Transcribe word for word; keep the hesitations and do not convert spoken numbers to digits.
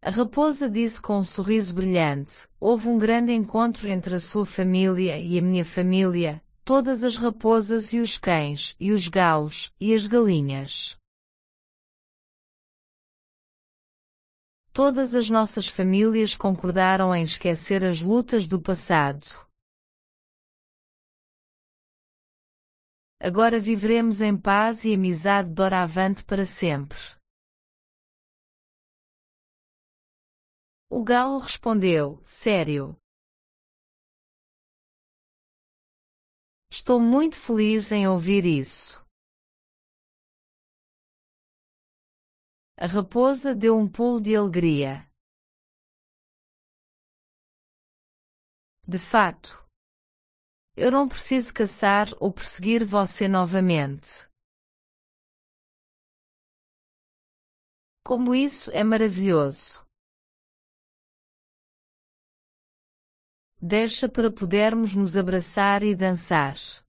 A raposa disse com um sorriso brilhante: houve um grande encontro entre a sua família e a minha família, todas as raposas e os cães, e os galos, e as galinhas. Todas as nossas famílias concordaram em esquecer as lutas do passado. Agora viveremos em paz e amizade doravante para sempre. O galo respondeu: sério. Estou muito feliz em ouvir isso. A raposa deu um pulo de alegria. De fato, eu não preciso caçar ou perseguir você novamente. Como isso é maravilhoso! Deixa para podermos nos abraçar e dançar.